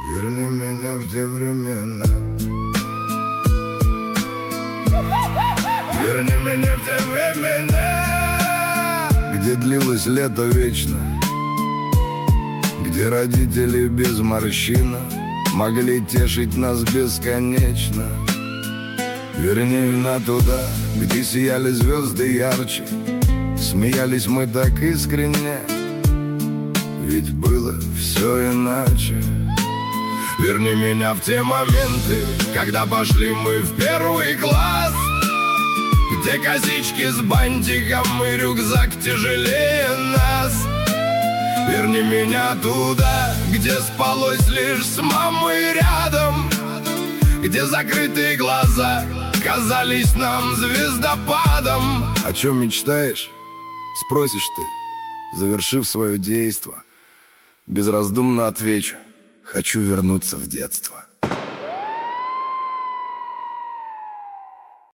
Верни меня в те времена. Верни меня в те времена, где длилось лето вечно, где родители без морщина могли тешить нас бесконечно. Верни меня туда, где сияли звезды ярче, смеялись мы так искренне, ведь было все иначе. Верни меня в те моменты, когда пошли мы в первый класс, где косички с бантиком и рюкзак тяжелее нас. Верни меня туда, где спалось лишь с мамой рядом, где закрытые глаза казались нам звездопадом. О чем мечтаешь? Спросишь ты, завершив свое действо. Безраздумно отвечу: хочу вернуться в детство.